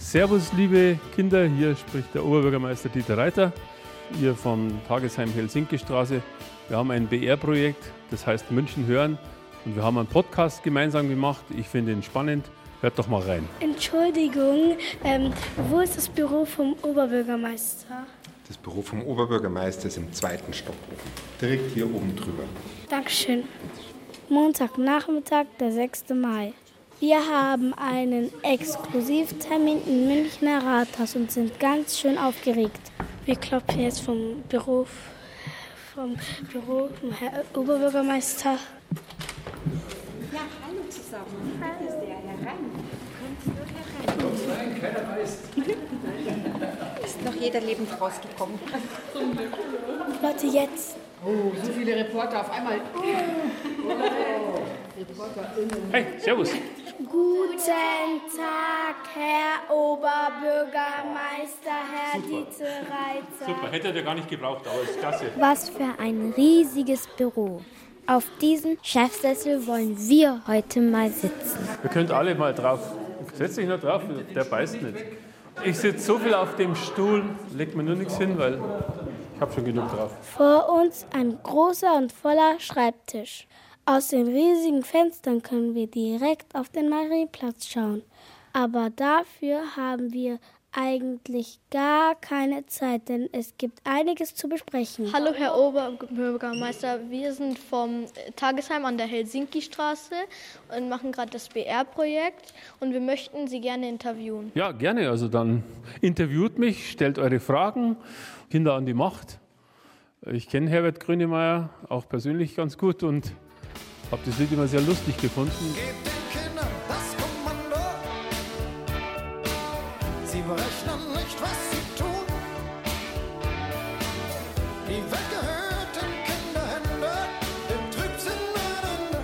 Servus, liebe Kinder, hier spricht der Oberbürgermeister Dieter Reiter, hier vom Tagesheim Helsinki-Straße. Wir haben ein BR-Projekt, das heißt München hören, und wir haben einen Podcast gemeinsam gemacht. Ich finde ihn spannend. Hört doch mal rein. Entschuldigung, wo ist das Büro vom Oberbürgermeister? Das Büro vom Oberbürgermeister ist im 2. Stock, direkt hier oben drüber. Dankeschön. Montagnachmittag, der 6. Mai. Wir haben einen Exklusivtermin im Münchner Rathaus und sind ganz schön aufgeregt. Wir klopfen jetzt vom Büro vom Herrn Oberbürgermeister. Ja, hallo zusammen. Hallo. Ist der herein? Kommst du herein? Keiner weiß. Ist noch jeder lebend rausgekommen. Leute, jetzt. Oh, so viele Reporter auf einmal. Hey, servus. Guten Tag, Herr Oberbürgermeister, Herr Dieter Reiter. Super, hätte er gar nicht gebraucht, aber ist klasse. Was für ein riesiges Büro. Auf diesen Chefsessel wollen wir heute mal sitzen. Ihr könnt alle mal drauf. Setz dich noch drauf, der beißt nicht. Ich sitze so viel auf dem Stuhl, legt mir nur nichts hin, weil ich habe schon genug drauf. Vor uns ein großer und voller Schreibtisch. Aus den riesigen Fenstern können wir direkt auf den Marienplatz schauen. Aber dafür haben wir eigentlich gar keine Zeit, denn es gibt einiges zu besprechen. Hallo Herr Oberbürgermeister, wir sind vom Tagesheim an der Helsinki-Straße und machen gerade das BR-Projekt und wir möchten Sie gerne interviewen. Ja, gerne. Also dann interviewt mich, stellt eure Fragen. Kinder an die Macht. Ich kenne Herbert Grönemeyer auch persönlich ganz gut und habe das Lied immer sehr lustig gefunden. Gebt den Kindern das Kommando. Sie berechnen nicht, was sie tun. Die weggehörten Kinderhände, dem Trübsinn ein Ende.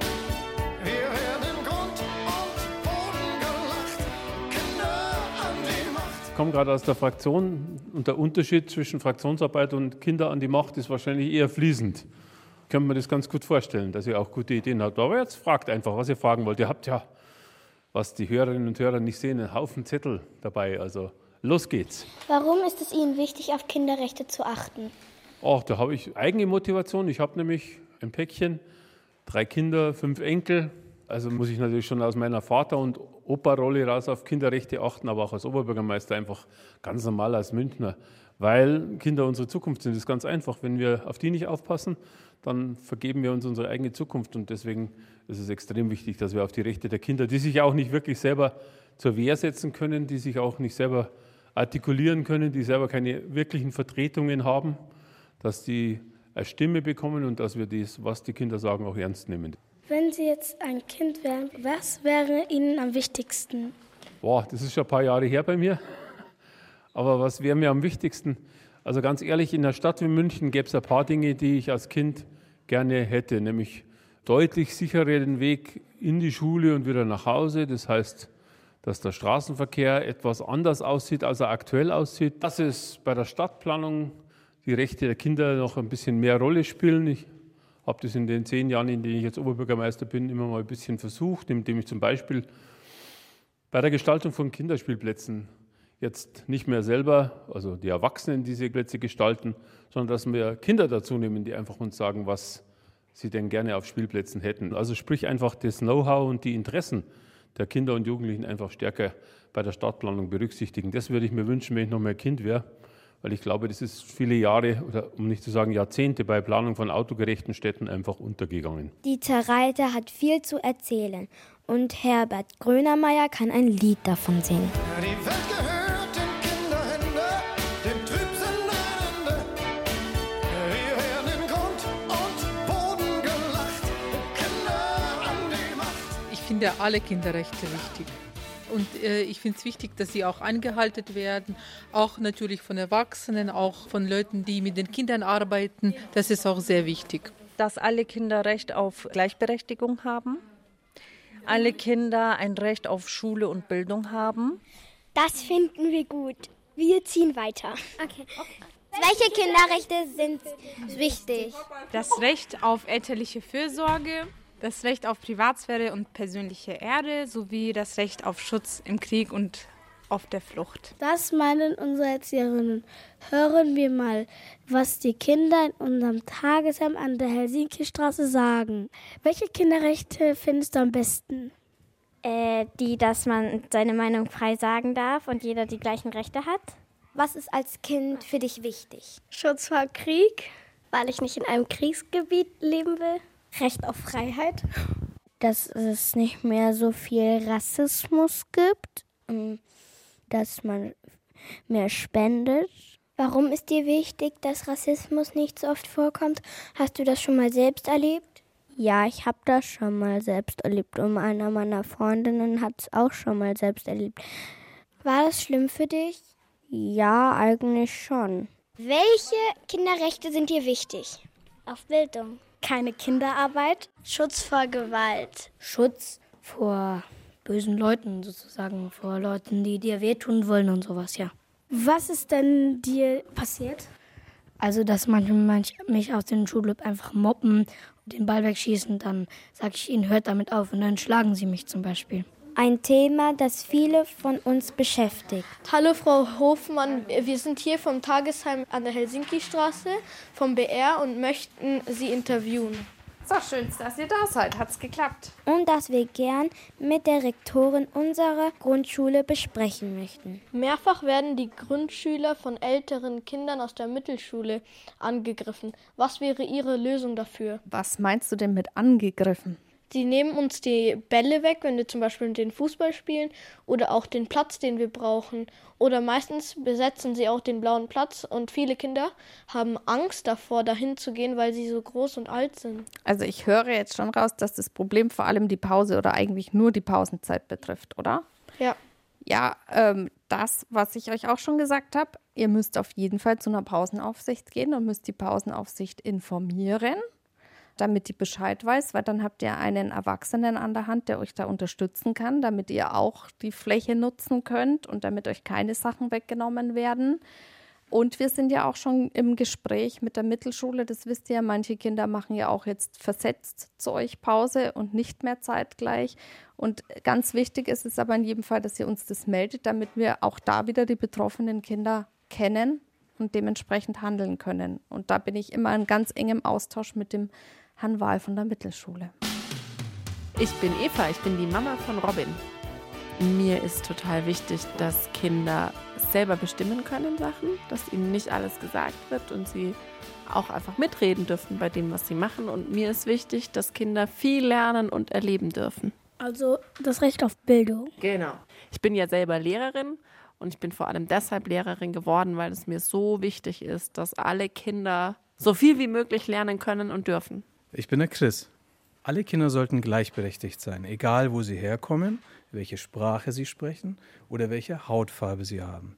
Wir werden in Grund und Boden gelacht. Kinder an die Macht. Ich komme gerade aus der Fraktion und der Unterschied zwischen Fraktionsarbeit und Kinder an die Macht ist wahrscheinlich eher fließend. Ich kann mir das ganz gut vorstellen, dass ihr auch gute Ideen habt. Aber jetzt fragt einfach, was ihr fragen wollt. Ihr habt ja, was die Hörerinnen und Hörer nicht sehen, einen Haufen Zettel dabei. Also los geht's. Warum ist es Ihnen wichtig, auf Kinderrechte zu achten? Ach, da habe ich eigene Motivation. Ich habe nämlich ein Päckchen, 3 Kinder, 5 Enkel. Also muss ich natürlich schon aus meiner Vater- und Opa-Rolle raus auf Kinderrechte achten, aber auch als Oberbürgermeister einfach ganz normal als Münchner. Weil Kinder unsere Zukunft sind. Das ist ganz einfach. Wenn wir auf die nicht aufpassen, dann vergeben wir uns unsere eigene Zukunft. Und deswegen ist es extrem wichtig, dass wir auf die Rechte der Kinder, die sich auch nicht wirklich selber zur Wehr setzen können, die sich auch nicht selber artikulieren können, die selber keine wirklichen Vertretungen haben, dass die eine Stimme bekommen und dass wir das, was die Kinder sagen, auch ernst nehmen. Wenn Sie jetzt ein Kind wären, was wäre Ihnen am wichtigsten? Boah, das ist schon ein paar Jahre her bei mir. Aber was wäre mir am wichtigsten? Also ganz ehrlich, in einer Stadt wie München gäbe es ein paar Dinge, die ich als Kind gerne hätte, nämlich deutlich sicheren Weg in die Schule und wieder nach Hause. Das heißt, dass der Straßenverkehr etwas anders aussieht, als er aktuell aussieht. Dass es bei der Stadtplanung die Rechte der Kinder noch ein bisschen mehr Rolle spielen. Ich habe das in den 10 Jahren, in denen ich jetzt Oberbürgermeister bin, immer mal ein bisschen versucht, indem ich zum Beispiel bei der Gestaltung von Kinderspielplätzen jetzt nicht mehr selber, also die Erwachsenen diese Plätze gestalten, sondern dass wir Kinder dazu nehmen, die einfach uns sagen, was sie denn gerne auf Spielplätzen hätten. Also sprich einfach das Know-how und die Interessen der Kinder und Jugendlichen einfach stärker bei der Stadtplanung berücksichtigen. Das würde ich mir wünschen, wenn ich noch mehr Kind wäre, weil ich glaube, das ist viele Jahre, oder um nicht zu sagen Jahrzehnte, bei Planung von autogerechten Städten einfach untergegangen. Dieter Reiter hat viel zu erzählen und Herbert Grönemeyer kann ein Lied davon singen. Die Welt gehört den Kinderhände, dem Trübsinn ein Ende. Wir werden in Grund und Boden gelacht. Kinder an die Macht. Ich finde alle Kinderrechte wichtig. Und ich finde es wichtig, dass sie auch eingehalten werden, auch natürlich von Erwachsenen, auch von Leuten, die mit den Kindern arbeiten. Das ist auch sehr wichtig. Dass alle Kinder Recht auf Gleichberechtigung haben, alle Kinder ein Recht auf Schule und Bildung haben. Das finden wir gut. Wir ziehen weiter. Okay. Welche Kinderrechte sind wichtig? Das Recht auf elterliche Fürsorge, das Recht auf Privatsphäre und persönliche Ehre sowie das Recht auf Schutz im Krieg und auf der Flucht. Das meinen unsere Erzieherinnen. Hören wir mal, was die Kinder in unserem Tagesheim an der Helsinki-Straße sagen. Welche Kinderrechte findest du am besten? Die, dass man seine Meinung frei sagen darf und jeder die gleichen Rechte hat. Was ist als Kind für dich wichtig? Schutz vor Krieg, weil ich nicht in einem Kriegsgebiet leben will. Recht auf Freiheit. Dass es nicht mehr so viel Rassismus gibt, dass man mehr spendet. Warum ist dir wichtig, dass Rassismus nicht so oft vorkommt? Hast du das schon mal selbst erlebt? Ja, ich habe das schon mal selbst erlebt und einer meiner Freundinnen hat es auch schon mal selbst erlebt. War das schlimm für dich? Ja, eigentlich schon. Welche Kinderrechte sind dir wichtig? Auf Bildung. Keine Kinderarbeit. Schutz vor Gewalt. Schutz vor bösen Leuten sozusagen, vor Leuten, die dir wehtun wollen und sowas, ja. Was ist denn dir passiert? Also, dass manche mich aus dem Schulclub einfach mobben und den Ball wegschießen, dann sage ich ihnen, hört damit auf und dann schlagen sie mich zum Beispiel. Ein Thema, das viele von uns beschäftigt. Hallo Frau Hofmann, wir sind hier vom Tagesheim an der Helsinki-Straße, vom BR und möchten Sie interviewen. So, schön, dass ihr da seid. Hat's geklappt. Und das wir gern mit der Rektorin unserer Grundschule besprechen möchten. Mehrfach werden die Grundschüler von älteren Kindern aus der Mittelschule angegriffen. Was wäre Ihre Lösung dafür? Was meinst du denn mit angegriffen? Sie nehmen uns die Bälle weg, wenn wir zum Beispiel den Fußball spielen oder auch den Platz, den wir brauchen. Oder meistens besetzen sie auch den blauen Platz und viele Kinder haben Angst davor, dahin zu gehen, weil sie so groß und alt sind. Also ich höre jetzt schon raus, dass das Problem vor allem die Pause oder eigentlich nur die Pausenzeit betrifft, oder? Ja. Ja, das, was ich euch auch schon gesagt habe, ihr müsst auf jeden Fall zu einer Pausenaufsicht gehen und müsst die Pausenaufsicht informieren, damit die Bescheid weiß, weil dann habt ihr einen Erwachsenen an der Hand, der euch da unterstützen kann, damit ihr auch die Fläche nutzen könnt und damit euch keine Sachen weggenommen werden. Und wir sind ja auch schon im Gespräch mit der Mittelschule, das wisst ihr ja, manche Kinder machen ja auch jetzt versetzt zu euch Pause und nicht mehr zeitgleich. Und ganz wichtig ist es aber in jedem Fall, dass ihr uns das meldet, damit wir auch da wieder die betroffenen Kinder kennen und dementsprechend handeln können. Und da bin ich immer in ganz engem Austausch mit dem Herrn Wahl von der Mittelschule. Ich bin Eva, ich bin die Mama von Robin. Mir ist total wichtig, dass Kinder selber bestimmen können Sachen, dass ihnen nicht alles gesagt wird und sie auch einfach mitreden dürfen bei dem, was sie machen. Und mir ist wichtig, dass Kinder viel lernen und erleben dürfen. Also das Recht auf Bildung. Genau. Ich bin ja selber Lehrerin und ich bin vor allem deshalb Lehrerin geworden, weil es mir so wichtig ist, dass alle Kinder so viel wie möglich lernen können und dürfen. Ich bin der Chris. Alle Kinder sollten gleichberechtigt sein, egal wo sie herkommen, welche Sprache sie sprechen oder welche Hautfarbe sie haben.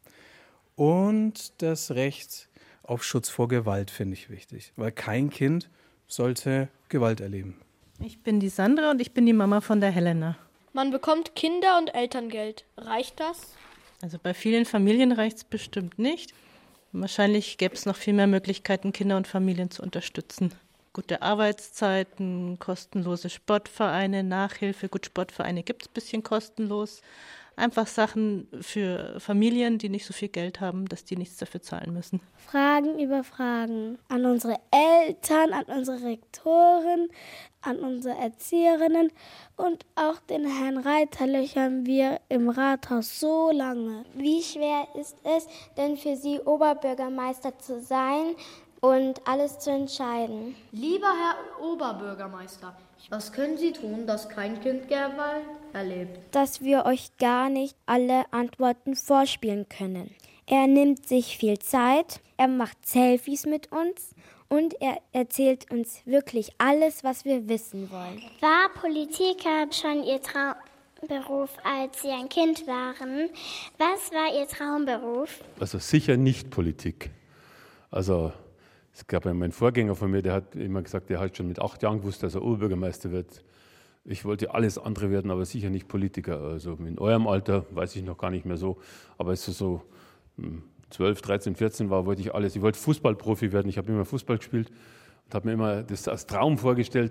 Und das Recht auf Schutz vor Gewalt finde ich wichtig, weil kein Kind sollte Gewalt erleben. Ich bin die Sandra und ich bin die Mama von der Helena. Man bekommt Kinder- und Elterngeld. Reicht das? Also bei vielen Familien reicht es bestimmt nicht. Wahrscheinlich gäbe es noch viel mehr Möglichkeiten, Kinder und Familien zu unterstützen. Gute Arbeitszeiten, kostenlose Sportvereine, Nachhilfe. Gut, Sportvereine gibt es ein bisschen kostenlos. Einfach Sachen für Familien, die nicht so viel Geld haben, dass die nichts dafür zahlen müssen. Fragen über Fragen an unsere Eltern, an unsere Rektoren, an unsere Erzieherinnen und auch den Herrn Reiter löchern wir im Rathaus so lange. Wie schwer ist es denn für Sie, Oberbürgermeister zu sein und alles zu entscheiden? Lieber Herr Oberbürgermeister, was können Sie tun, dass kein Kind Gewalt erlebt? Dass wir euch gar nicht alle Antworten vorspielen können. Er nimmt sich viel Zeit, er macht Selfies mit uns und er erzählt uns wirklich alles, was wir wissen wollen. War Politiker schon Ihr Traumberuf, als Sie ein Kind waren? Was war Ihr Traumberuf? Also sicher nicht Politik. Also es gab ja meinen Vorgänger von mir, der hat immer gesagt, der hat schon mit 8 Jahren gewusst, dass er Oberbürgermeister wird. Ich wollte alles andere werden, aber sicher nicht Politiker. Also in eurem Alter weiß ich noch gar nicht mehr so. Aber als es so 12, 13, 14 war, wollte ich alles. Ich wollte Fußballprofi werden. Ich habe immer Fußball gespielt und habe mir immer das als Traum vorgestellt.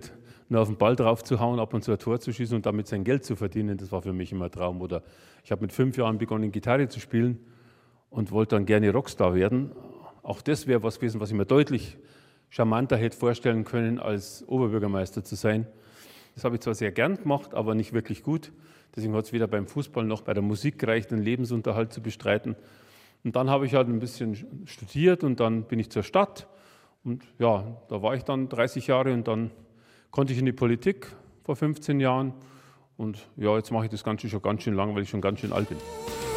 nur auf den Ball drauf zu hauen, ab und zu ein Tor zu schießen und damit sein Geld zu verdienen, das war für mich immer ein Traum. Oder ich habe mit 5 Jahren begonnen, Gitarre zu spielen und wollte dann gerne Rockstar werden. Auch das wäre was gewesen, was ich mir deutlich charmanter hätte vorstellen können, als Oberbürgermeister zu sein. Das habe ich zwar sehr gern gemacht, aber nicht wirklich gut. Deswegen hat es weder beim Fußball noch bei der Musik gereicht, den Lebensunterhalt zu bestreiten. Und dann habe ich halt ein bisschen studiert und dann bin ich zur Stadt. Und ja, da war ich dann 30 Jahre und dann konnte ich in die Politik vor 15 Jahren. Und ja, jetzt mache ich das Ganze schon ganz schön lang, weil ich schon ganz schön alt bin.